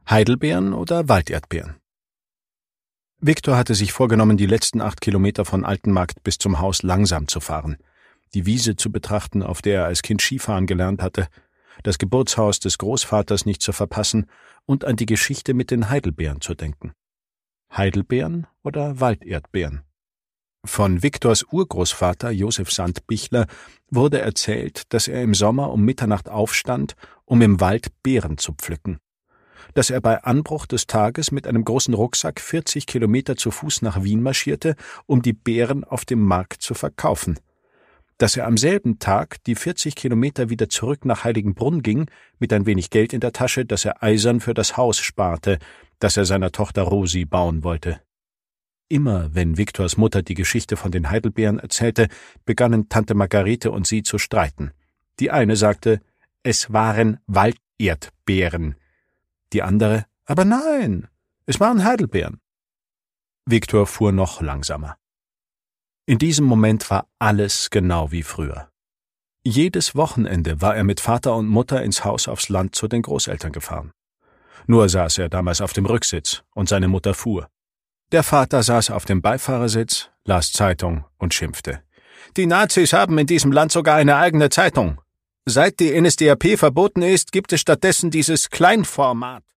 Heidelbeeren oder Walderdbeeren? Viktor hatte sich vorgenommen, die letzten 8 Kilometer von Altenmarkt bis zum Haus langsam zu fahren, die Wiese zu betrachten, auf der er als Kind Skifahren gelernt hatte, das Geburtshaus des Großvaters nicht zu verpassen und an die Geschichte mit den Heidelbeeren zu denken. Heidelbeeren oder Walderdbeeren? Von Viktors Urgroßvater Josef Sandbichler wurde erzählt, dass er im Sommer um Mitternacht aufstand, um im Wald Beeren zu pflücken, dass er bei Anbruch des Tages mit einem großen Rucksack 40 Kilometer zu Fuß nach Wien marschierte, um die Beeren auf dem Markt zu verkaufen, dass er am selben Tag die 40 Kilometer wieder zurück nach Heiligenbrunn ging, mit ein wenig Geld in der Tasche, das er eisern für das Haus sparte, das er seiner Tochter Rosi bauen wollte. Immer wenn Viktors Mutter die Geschichte von den Heidelbeeren erzählte, begannen Tante Margarete und sie zu streiten. Die eine sagte, es waren Walderdbeeren. Die andere, aber nein, es waren Heidelbeeren. Viktor fuhr noch langsamer. In diesem Moment war alles genau wie früher. Jedes Wochenende war er mit Vater und Mutter ins Haus aufs Land zu den Großeltern gefahren. Nur saß er damals auf dem Rücksitz und seine Mutter fuhr. Der Vater saß auf dem Beifahrersitz, las Zeitung und schimpfte. Die Nazis haben in diesem Land sogar eine eigene Zeitung. Seit die NSDAP verboten ist, gibt es stattdessen dieses Kleinformat.